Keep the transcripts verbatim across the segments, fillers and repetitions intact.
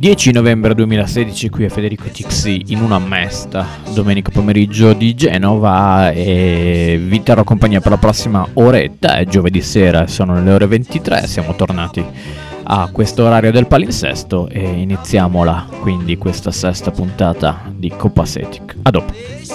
dieci novembre duemilasedici, qui è Federico T X in una mesta, domenica pomeriggio di Genova, e vi terrò compagnia per la prossima oretta. È giovedì sera, sono le ore ventitré, siamo tornati a questo orario del palinsesto e iniziamola quindi questa sesta puntata di Copacetic. A dopo.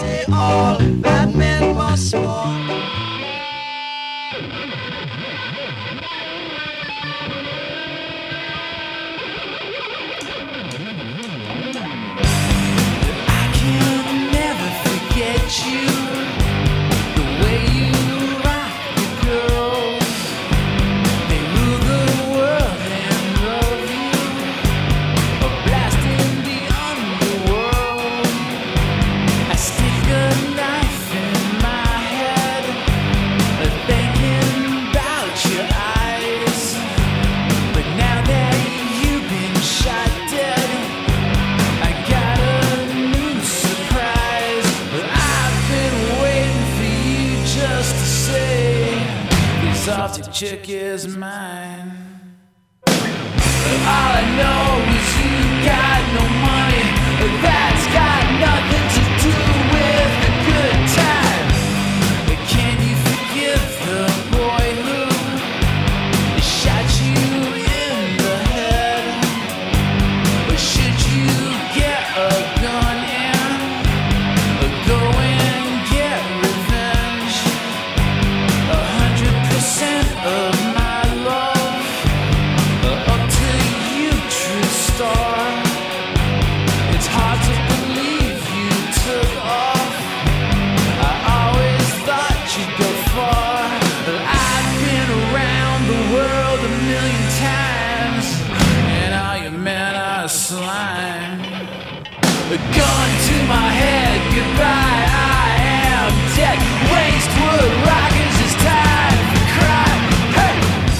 Chick is mine. All I know is you got no money. That's got nothing to do with the good time. Can you forgive the boy who shot you in the head? Or should you get a gun and go and get revenge? A hundred percent of my love, up to you, true star. It's hard to believe you took off. I always thought you'd go far. I've been around the world a million times, and all your men are slime. A gun to my head, goodbye, I am dead. Waste wood rockets, it's time to cry. Hey!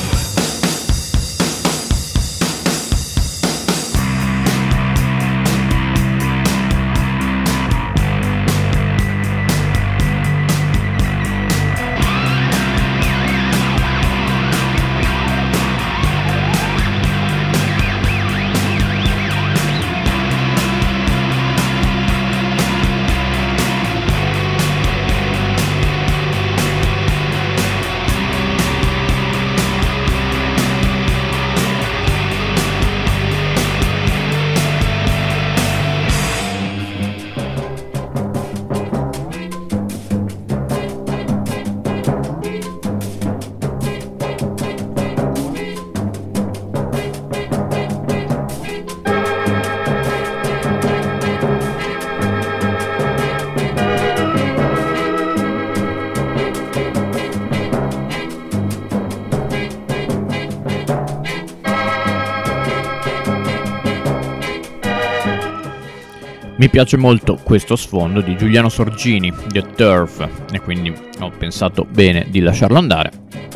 Mi piace molto questo sfondo di Giuliano Sorgini, The Turf, e quindi ho pensato bene di lasciarlo andare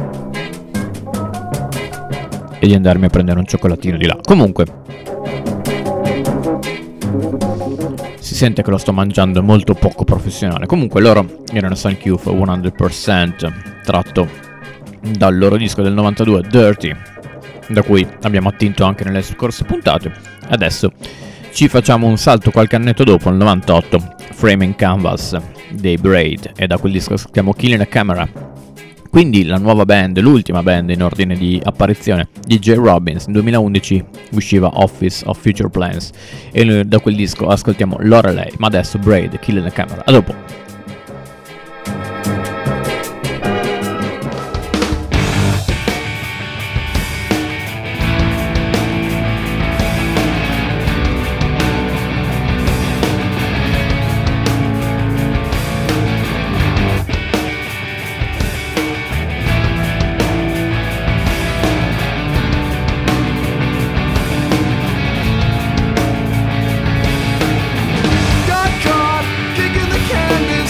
e di andarmi a prendere un cioccolatino di là. Comunque, si sente che lo sto mangiando molto poco professionale. Comunque loro erano Thank You for cento per cento, tratto dal loro disco del novantadue, Dirty, da cui abbiamo attinto anche nelle scorse puntate. Adesso ci facciamo un salto qualche annetto dopo, nel novantotto, Framing Canvas dei Braid, e da quel disco ascoltiamo Killing a Camera. Quindi la nuova band, l'ultima band in ordine di apparizione di J. Robbins. Nel duemilaundici usciva Office of Future Plans e noi da quel disco ascoltiamo Lorelei, ma adesso Braid, Killing a Camera. A dopo. Got caught kicking the canvas.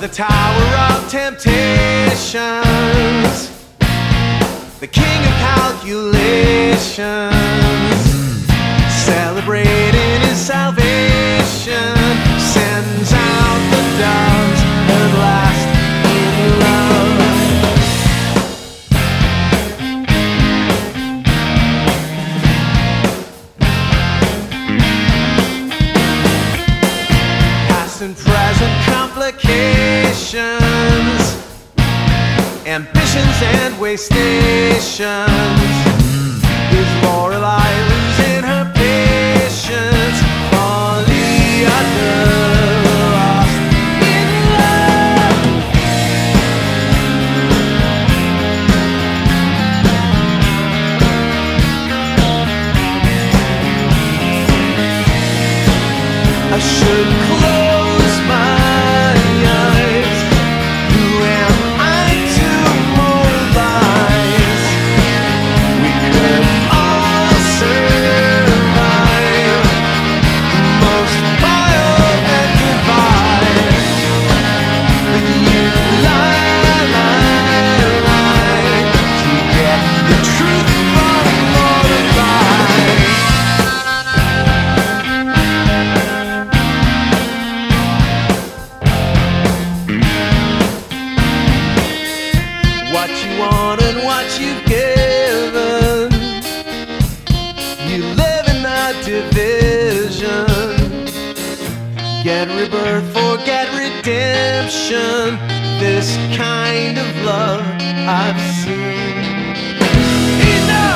the tower of temptations, the king of calculations, celebrating his salvation, sends out the doves at last in love. Past and present complications, ambitions and way stations. Is Lorelei losing her patience? Folly under lost in love. I should close my eyes. Who am I to moralize? We could all survive most vile and divine. But you lie, lie, lie to get the truth from Lorelei. What you want and what you've given, you live in that division. Get rebirth, forget redemption. This kind of love I've seen. Enough!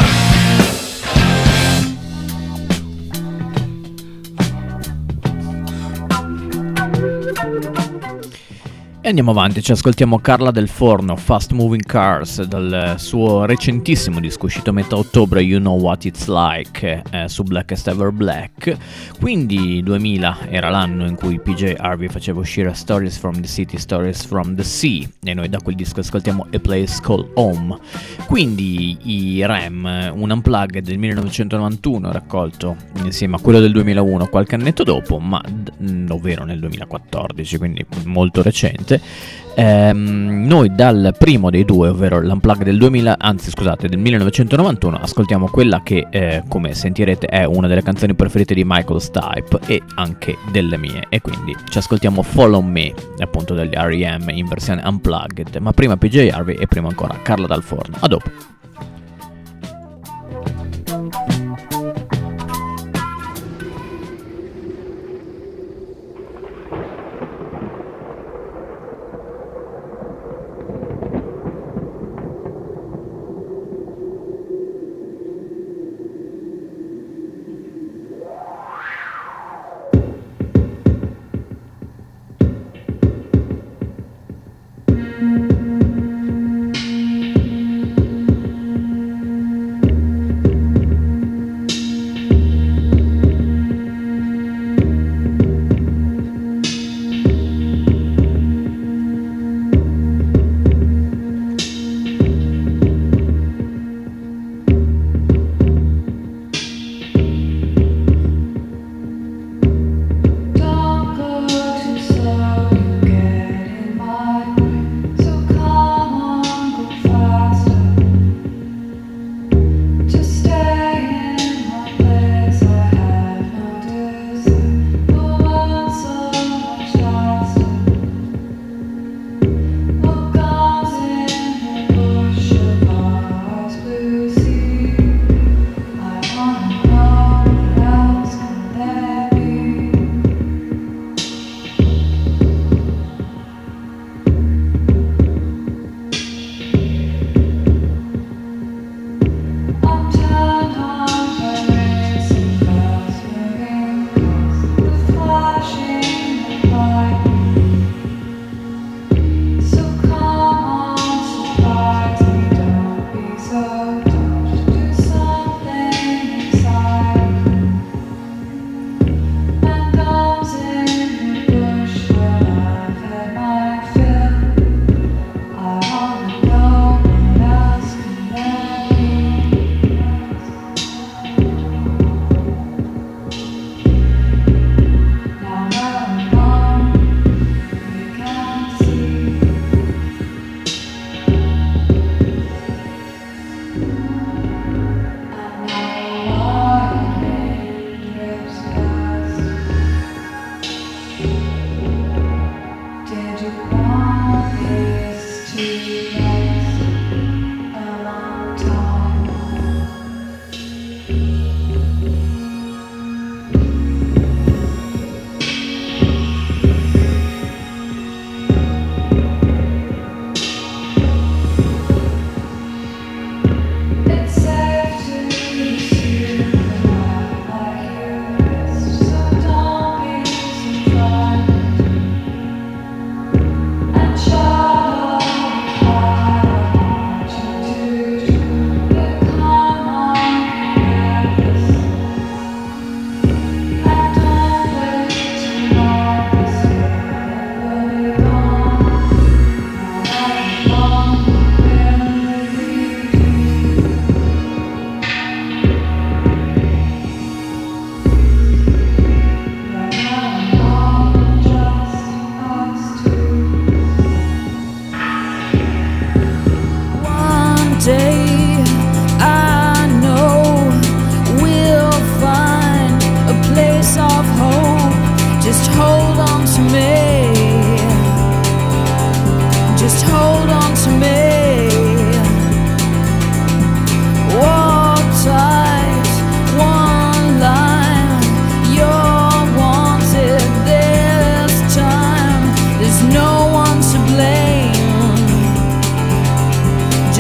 E andiamo avanti, ci ascoltiamo Carla Del Forno, Fast Moving Cars, dal suo recentissimo disco uscito a metà ottobre, You Know What It's Like, eh, su Blackest Ever Black. Quindi duemila era l'anno in cui P J Harvey faceva uscire Stories from the City, Stories from the Sea, e noi da quel disco ascoltiamo A Place Called Home. Quindi i R E M, un unplugged del millenovecentonovantuno raccolto insieme a quello del duemilauno qualche annetto dopo, ma d- ovvero nel duemilaquattordici, quindi molto recente. Ehm, noi dal primo dei due, ovvero l'unplugged del duemila, anzi scusate del millenovecentonovantuno, ascoltiamo quella che eh, come sentirete è una delle canzoni preferite di Michael Stipe e anche delle mie, e quindi ci ascoltiamo Follow Me, appunto degli R E M in versione unplugged. Ma prima P J Harvey e prima ancora Carla Dal Forno. A dopo.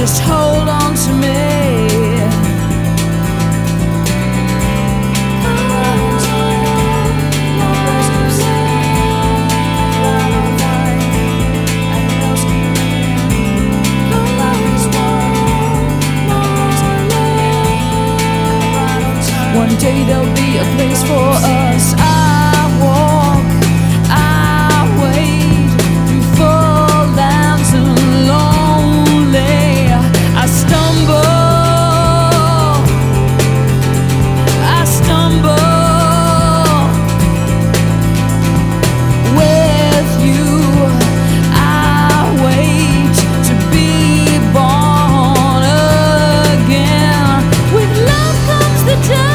just hold on to me. One day there'll be a place for us. I walk, I wait through full lands and lonely. I stumble, I stumble with you. I wait to be born again. With love comes the day.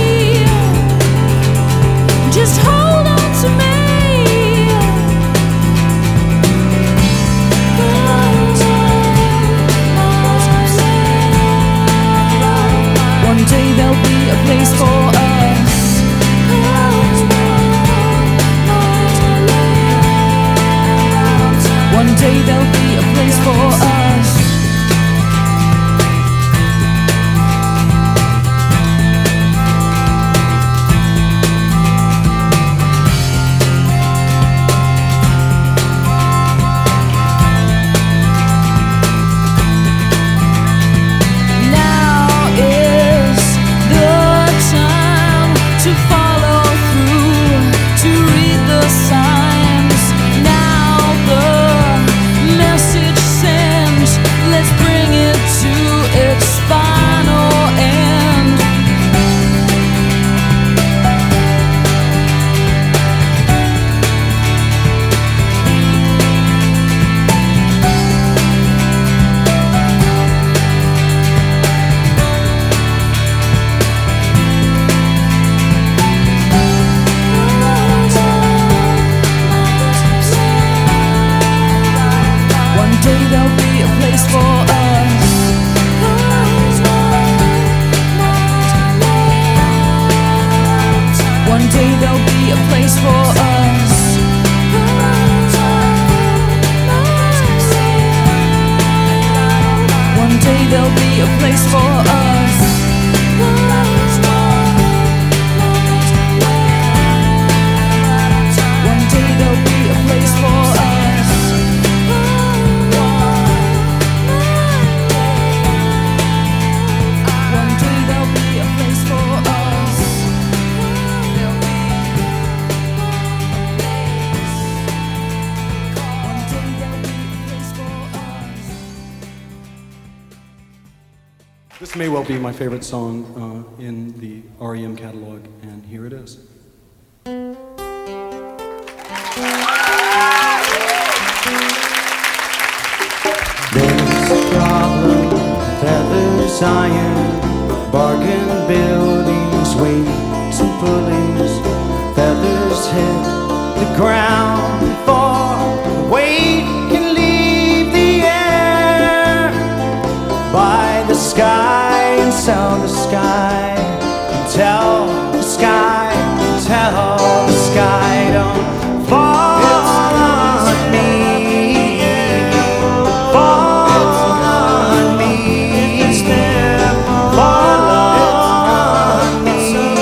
Just hold on to me. One day there'll be a place for us. One day there'll be a place for us. This may well be my favorite song uh, in the R E M catalog, and here it is. There's a problem, feathers, iron, bargain buildings, weights and pulleys, feathers hit the ground before the weight can leave the air. Buy the sky and sell the sky, and tell the sky, and tell the sky, don't fall on me, fall on me, fall on me.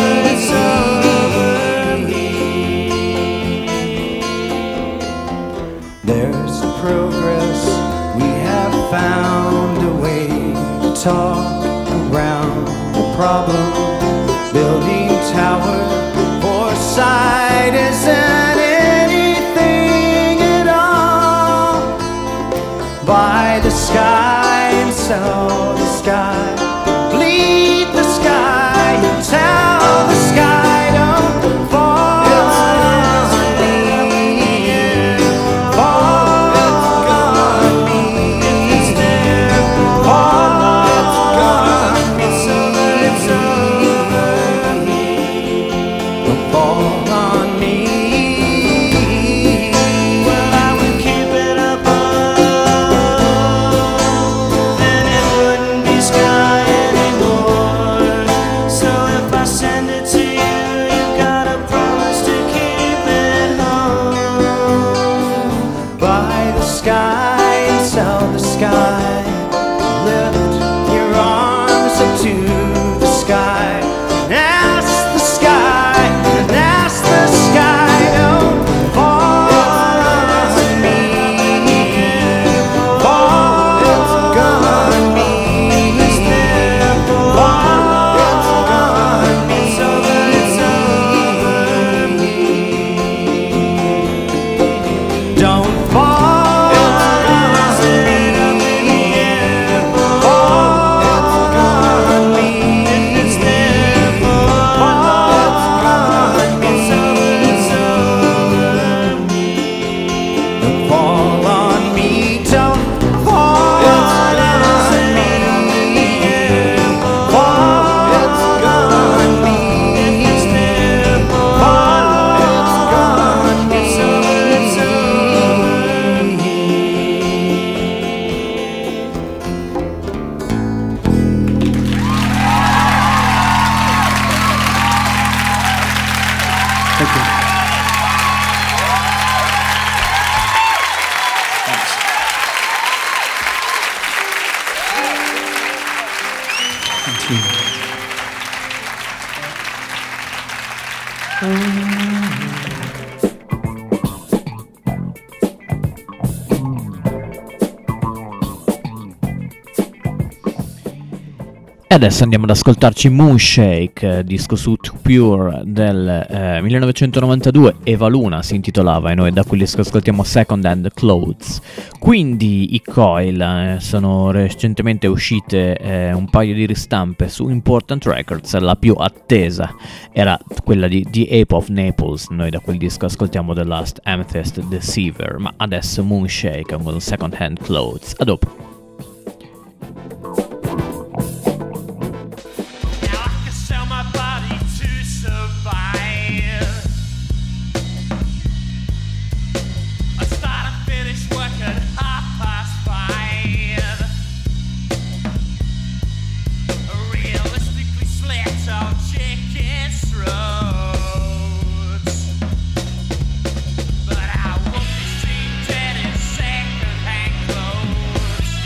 There's progress, we have found a way to talk around the problem. Building tower foresight isn't anything at all. Buy the sky and sell the sky, bleed the sky and tell the sky, don't fall on me, fall on me, fall on me, don't fall on me. Well, I would keep it up, then it wouldn't be sky anymore. So if I send it to you, you gotta promise to keep it home. Buy the sky and sell the sky, live fall on me, don't fall on me, fall on me, fall on me. Thank you. E adesso andiamo ad ascoltarci Moonshake, disco su Too Pure del eh, millenovecentonovantadue. Eva Luna si intitolava, e noi da quel disco ascoltiamo Second Hand Clothes. Quindi i Coil eh, sono recentemente uscite eh, un paio di ristampe su Important Records. La più attesa era quella di The Ape of Naples. Noi da quel disco ascoltiamo The Last Amethyst Deceiver, ma adesso Moonshake con Second Hand Clothes. A dopo. Now I can sell my body to survive. I start and finish work at half past five. Realistically slit out chicken throats, but I won't be seen dead in second-hand clothes.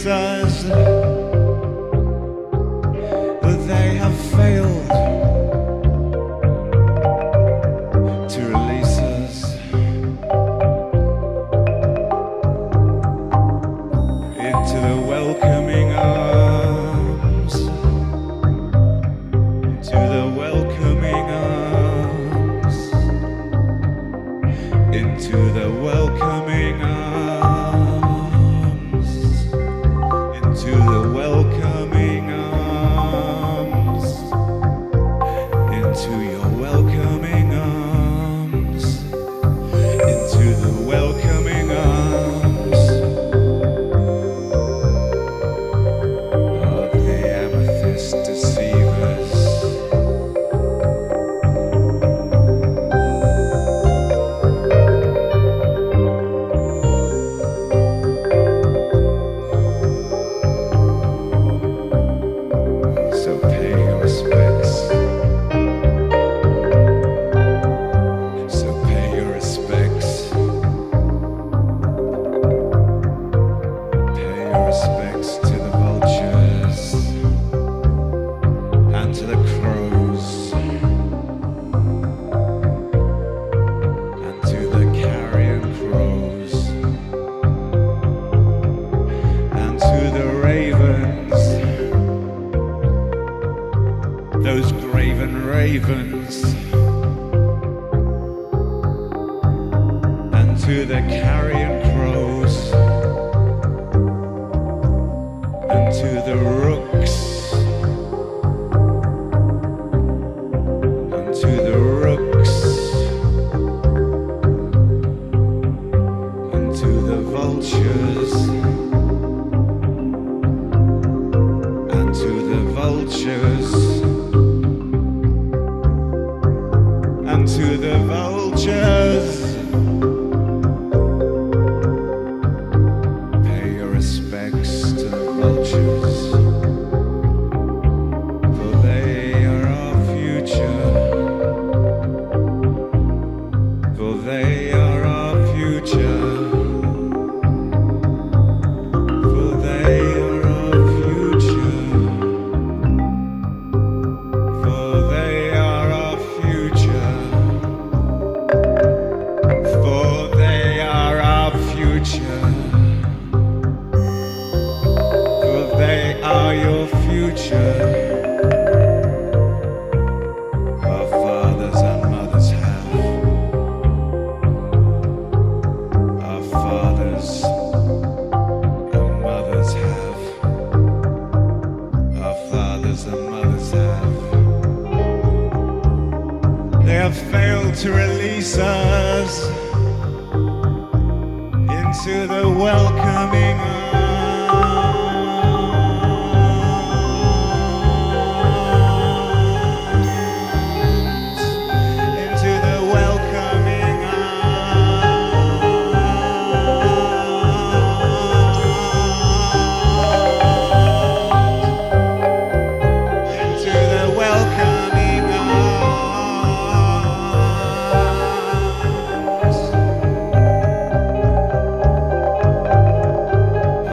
release us, but they have failed to release us into the welcoming arms, into the welcoming arms, into the welcoming arms. To the welcoming arms, into your welcoming arms, into the welcoming arms of the amethyst deceivers. So pay your respects. So pay your respects. Pay your respects to the vultures and to the crows and to the carrion crows and to the ravens. Those graven ravens, and to the carrion crows, and to the rooks, and to the rooks, and to the vultures, and to the vultures. And to the vultures, pay your respects to the vultures, for they are our future, for they are our future, for they are our future, for they are our future. For they are our future. For they are your future. Our fathers and mothers have. Our fathers and mothers have. Our fathers and mothers have. They have failed to release us into the welcoming arms, into the welcoming arms, into the welcoming arms.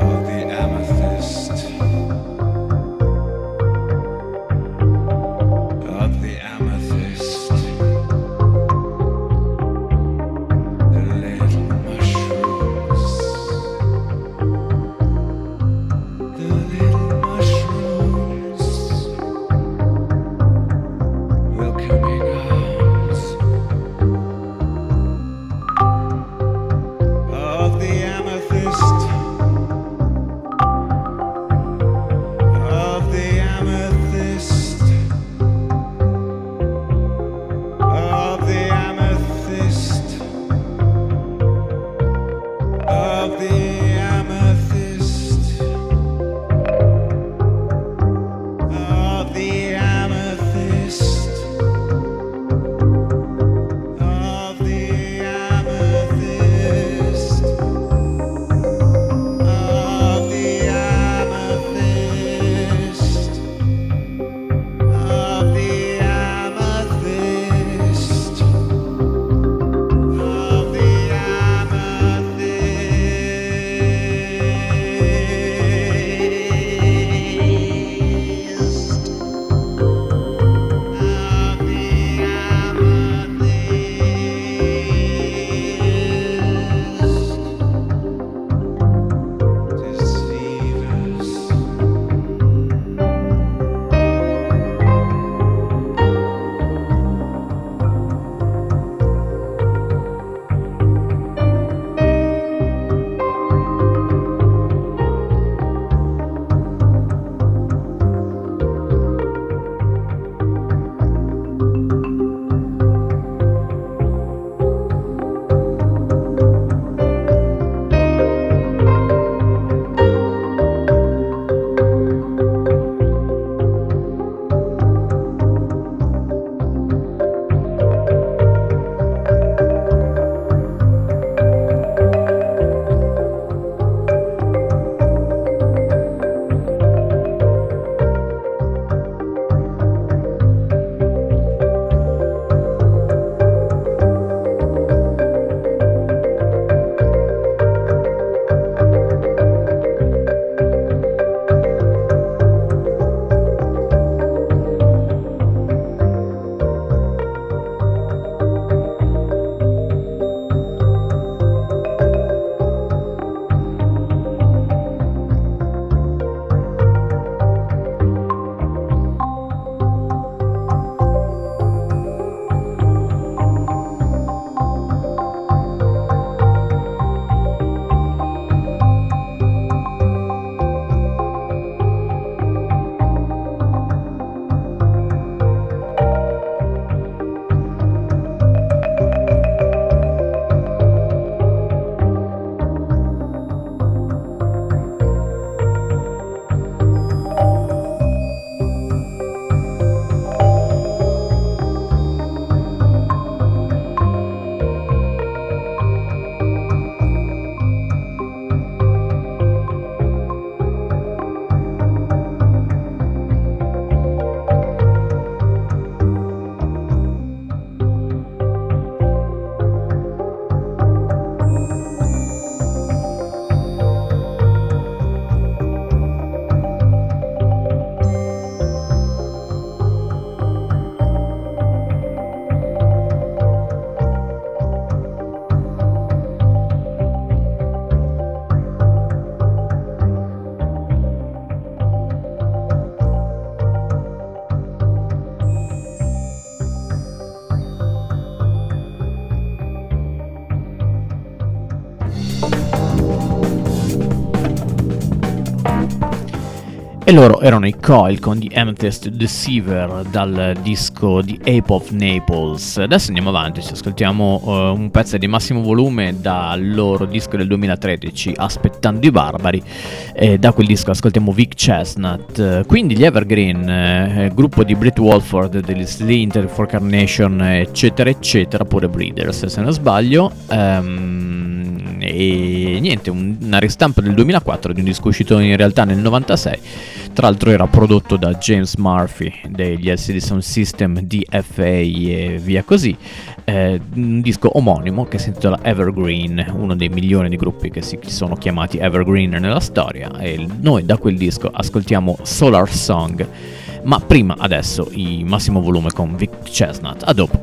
E loro erano i Coil con The Amethyst Deceiver dal disco The Ape of Naples. Adesso andiamo avanti, ci ascoltiamo uh, un pezzo di massimo volume dal loro disco del duemilatredici, Aspettando i Barbari, e da quel disco ascoltiamo Vic Chestnut. Uh, quindi gli Evergreen, uh, gruppo di Britt Walford, degli Slint, For Carnation, eccetera eccetera, pure Breeders se non sbaglio. Um, e niente, un, una ristampa del duemilaquattro di un disco uscito in realtà nel novantasei. Tra l'altro era prodotto da James Murphy degli L C D Sound System, D F A e via così. Eh, un disco omonimo che si intitola Evergreen, uno dei milioni di gruppi che si sono chiamati Evergreen nella storia, e noi da quel disco ascoltiamo Solar Song. Ma prima, adesso, il massimo volume con Vic Chestnut. A dopo.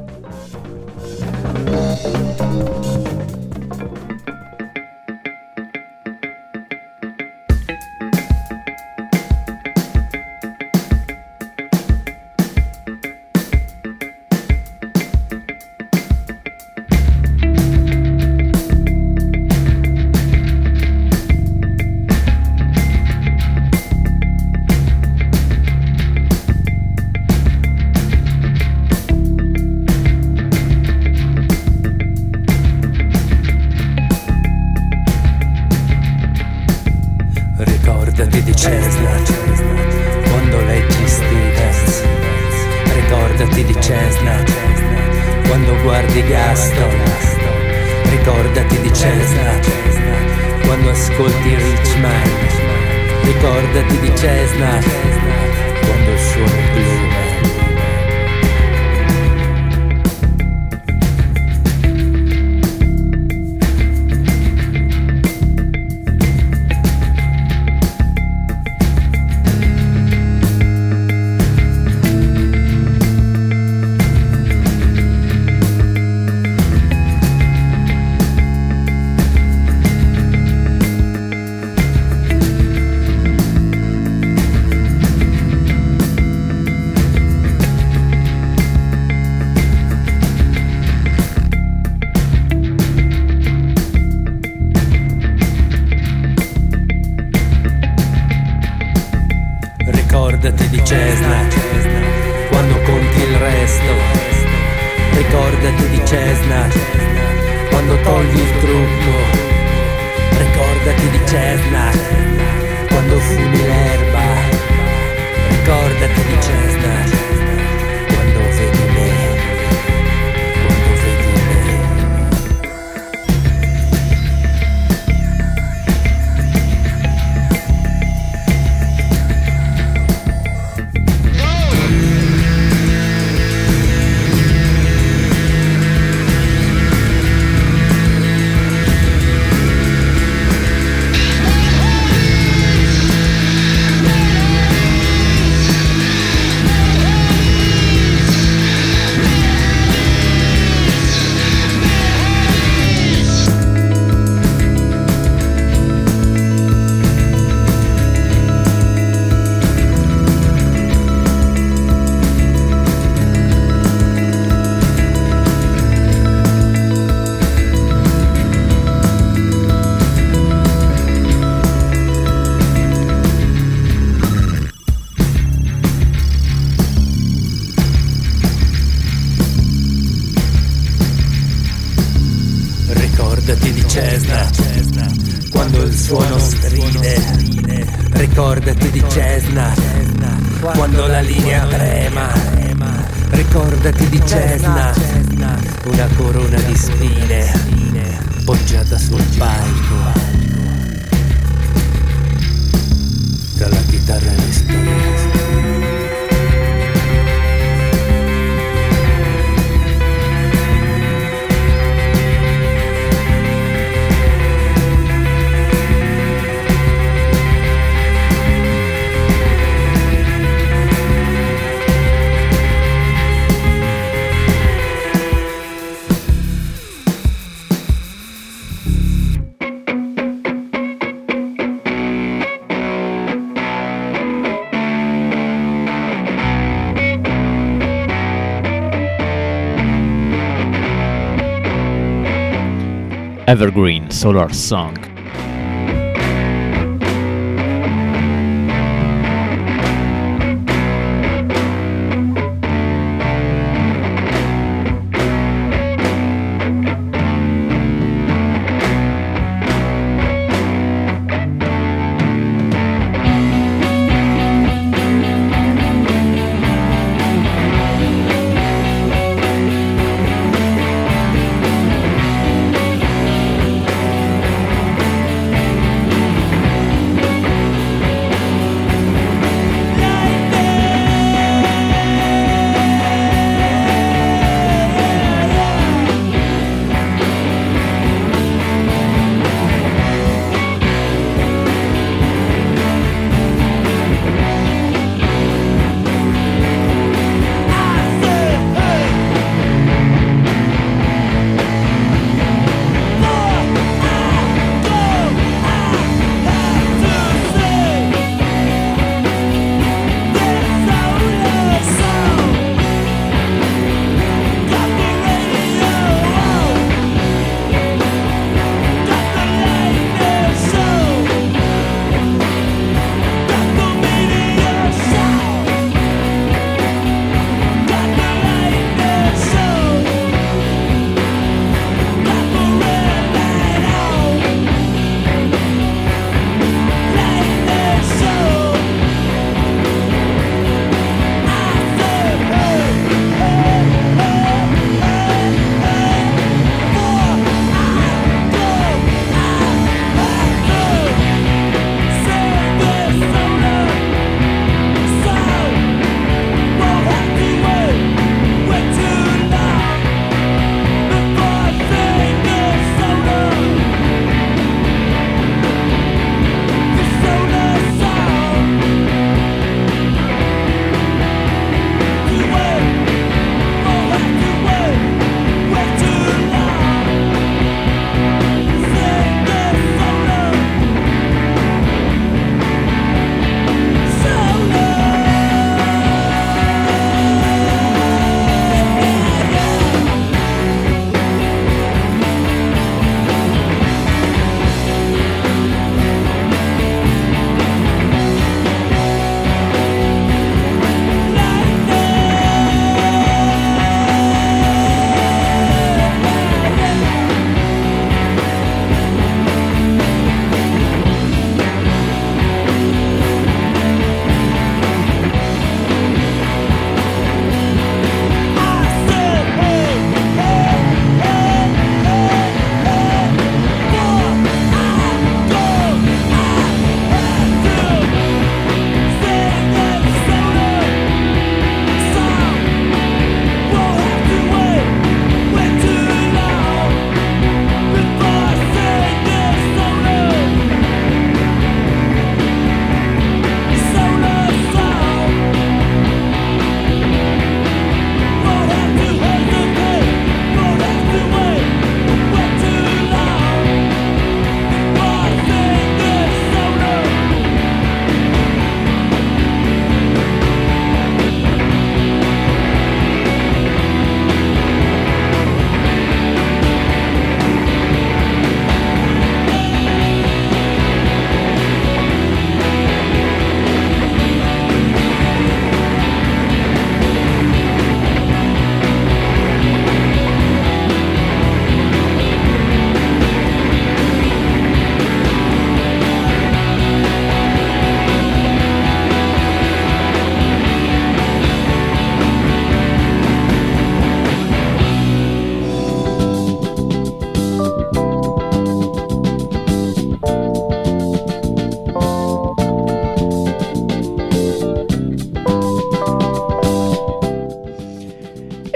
Ricordati di Cessna quando conti il resto. Ricordati di Cessna quando togli il trucco. Ricordati di Cessna quando fumi l'erba. Ricordati di Cessna quando vedi me. Quando vedi me. Ricordati di Cessna quando il suono stride. Ricordati di Cessna quando la linea trema. Ricordati di Cessna, una corona di spine poggiata sul palco, dalla chitarra alle spine. Evergreen, Solar Song.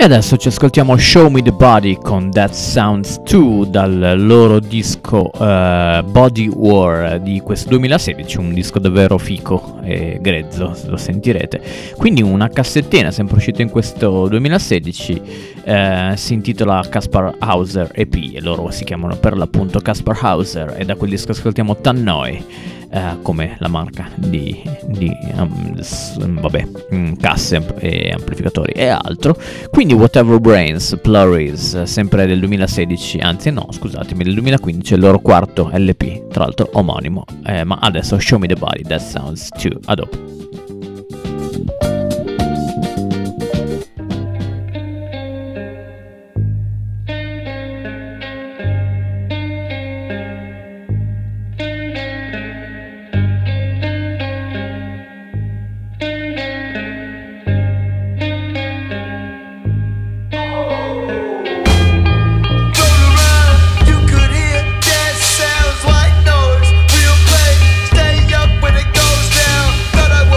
E adesso ci ascoltiamo Show Me The Body con That Sounds due dal loro disco uh, Body War di questo duemilasedici, un disco davvero fico e grezzo, lo sentirete. Quindi una cassettina sempre uscita in questo duemilasedici, uh, si intitola Kaspar Hauser E P e loro si chiamano per l'appunto Kaspar Hauser, e da quel disco ascoltiamo Tannoy. Uh, come la marca di, di um, s- vabbè, um, casse e amplificatori e altro. Quindi Whatever Brains, Plurries, sempre del duemilasedici, anzi no, scusatemi, del duemilaquindici, il loro quarto L P, tra l'altro omonimo. Eh, ma adesso Show Me The Body, That Sounds due, a dopo. Stay up when it goes down. Thought I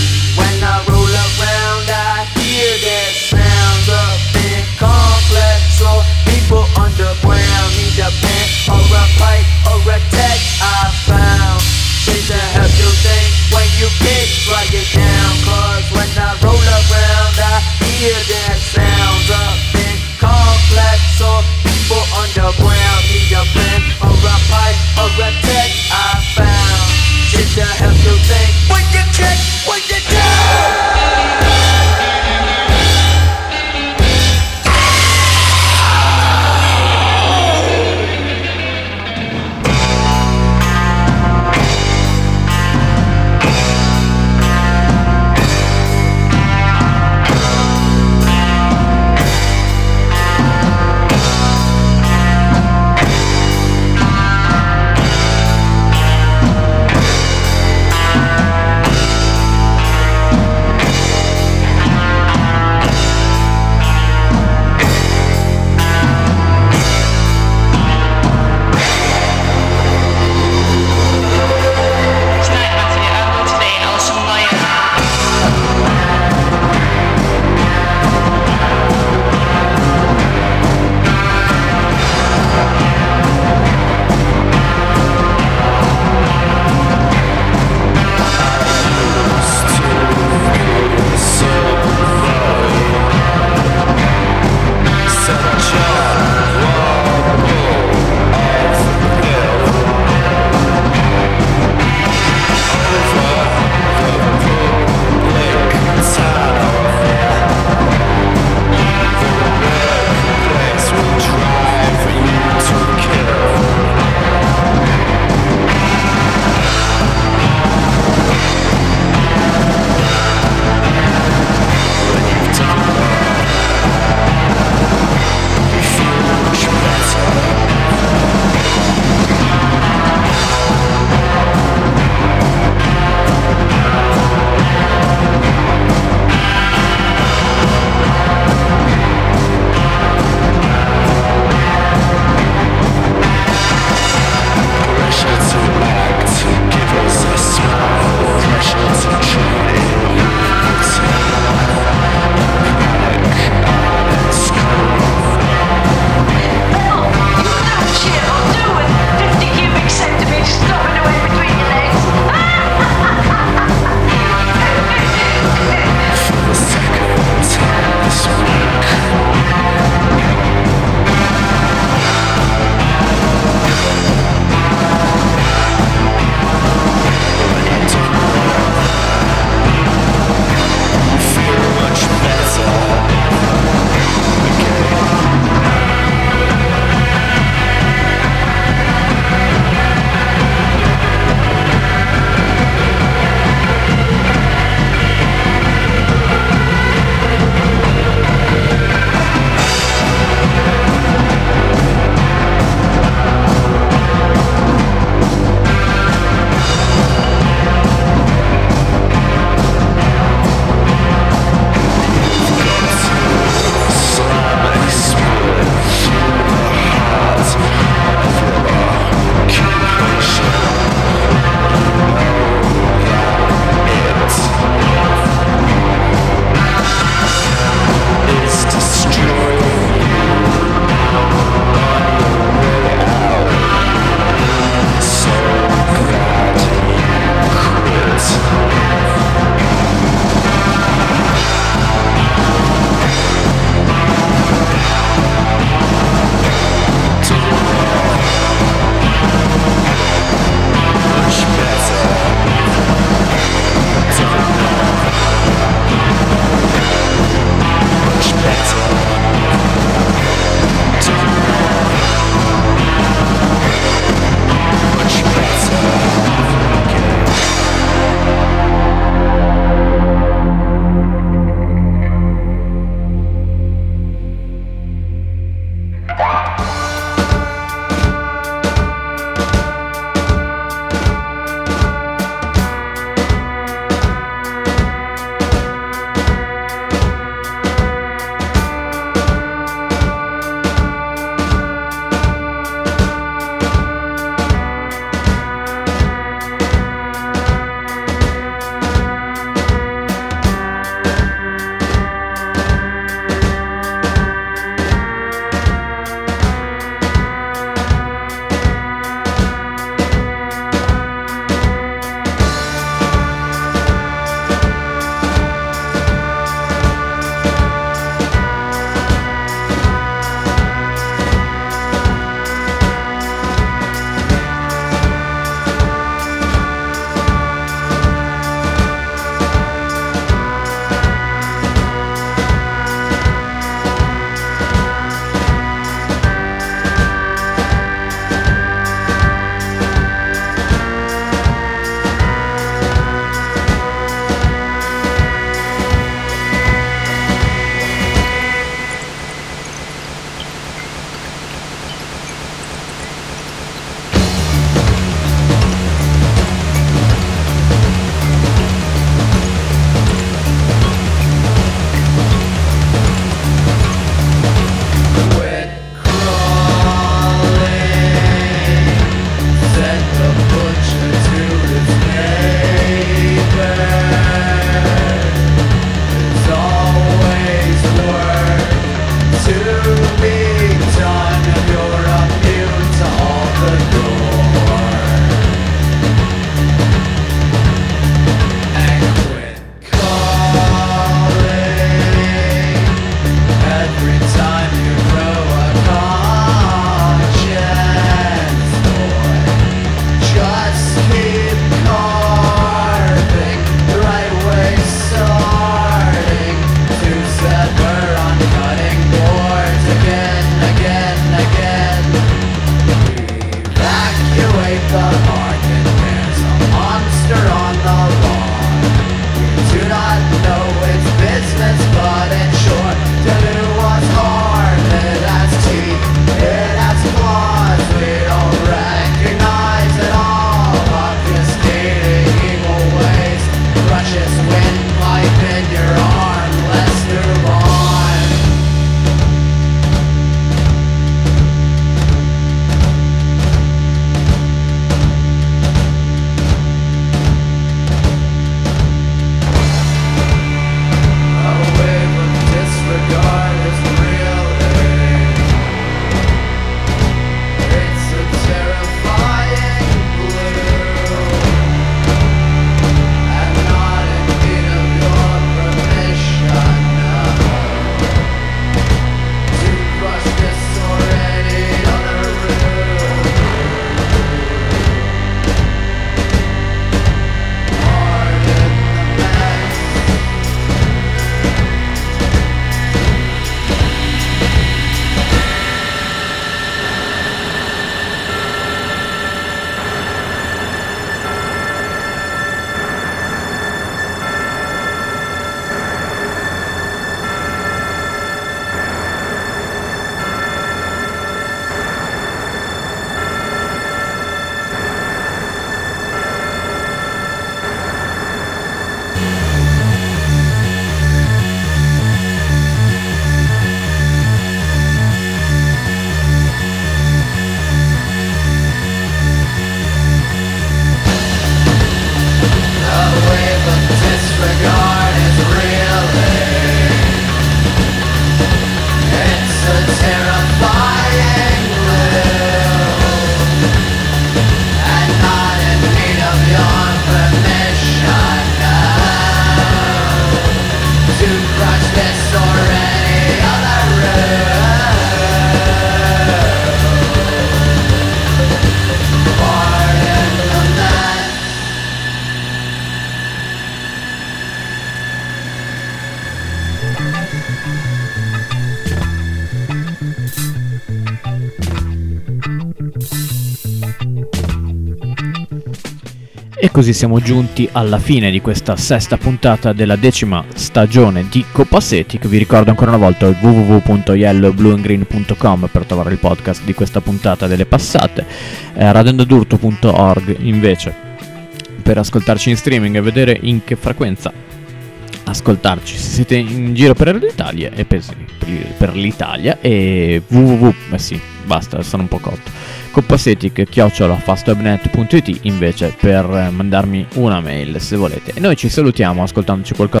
E così siamo giunti alla fine di questa sesta puntata della decima stagione di Copacetic. Vi ricordo ancora una volta il w w w punto yellow blue and green punto com per trovare il podcast di questa puntata delle passate, eh, radendodurto punto org invece per ascoltarci in streaming e vedere in che frequenza ascoltarci se siete in giro per l'Italia e per, per l'Italia, e www, eh sì, basta, sono un po' cotto, copacetic chiocciola fastwebnet punto it invece per mandarmi una mail se volete. E noi ci salutiamo ascoltandoci qualcosa.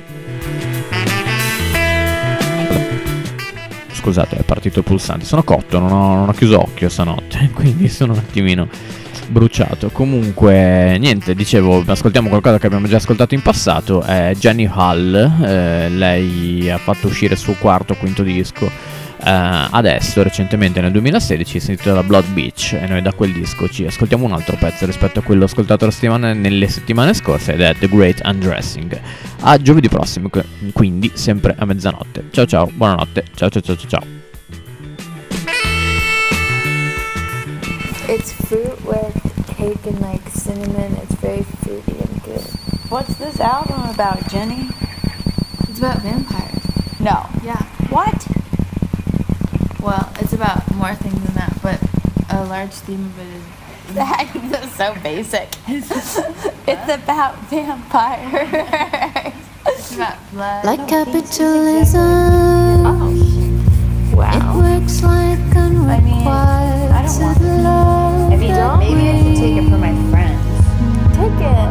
Scusate, è partito il pulsante, sono cotto, non ho, non ho chiuso occhio stanotte, quindi sono un attimino bruciato. Comunque niente, dicevo, ascoltiamo qualcosa che abbiamo già ascoltato in passato. È Jenny Hull, eh, lei ha fatto uscire il suo quarto o quinto disco eh, adesso recentemente nel duemilasedici, si intitola Blood Beach, e noi da quel disco ci ascoltiamo un altro pezzo rispetto a quello ascoltato la settimana, nelle settimane scorse, ed è The Great Undressing. A giovedì prossimo, quindi sempre a mezzanotte. Ciao ciao, buonanotte, ciao ciao ciao ciao ciao. It's fruit with cake and like cinnamon. It's very fruity and good. What's this album about, Jenny? It's about vampires. No. Yeah. What? Well, it's about more things than that, but a large theme of it is That is so basic. It's about vampires. it's about blood. Like capitalism, Oh. Wow. it works like I mean, I don't want unrequited love. If you don't, maybe I should take it for my friends. Take it.